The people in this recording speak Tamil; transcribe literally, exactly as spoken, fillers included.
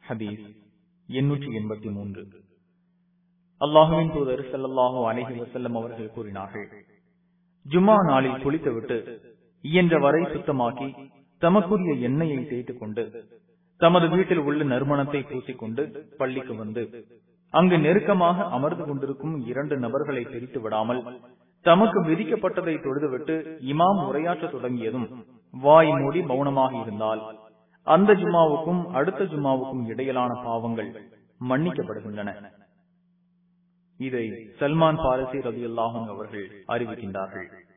ஹதீஸ் எண்ணூற்றி எண்பத்தி மூன்று. அல்லாஹுவின் தூதர் ஸல்லல்லாஹு அலைஹி வஸல்லம் அவர்கள் கூறினார்கள், ஜும்ஆ நாளில் குளித்துவிட்டு இயன்ற வரை சுத்தமாக்கி தமக்குரிய எண்ணெயை தேய்த்துக் கொண்டு தமது வீட்டில் உள்ள நறுமணத்தை பூசிக்கொண்டு பள்ளிக்கு வந்து அங்கு நெருக்கமாக அமர்ந்து கொண்டிருக்கும் இரண்டு நபர்களை பிரித்து விடாமல் தமக்கு விதிக்கப்பட்டதை தொழுதுவிட்டு இமாம் உரையாற்ற தொடங்கியதும் வாய் மூடி மௌனமாக இருந்தால் அந்த ஜும்மாவுக்கும் அடுத்த ஜும்மாவுக்கும் இடையிலான பாவங்கள் மன்னிக்கப்படுகின்றன. இதை சல்மான் பாரிசி ரலியல்லாஹு அன்ஹு அவர்கள் அறிவிக்கின்றார்கள்.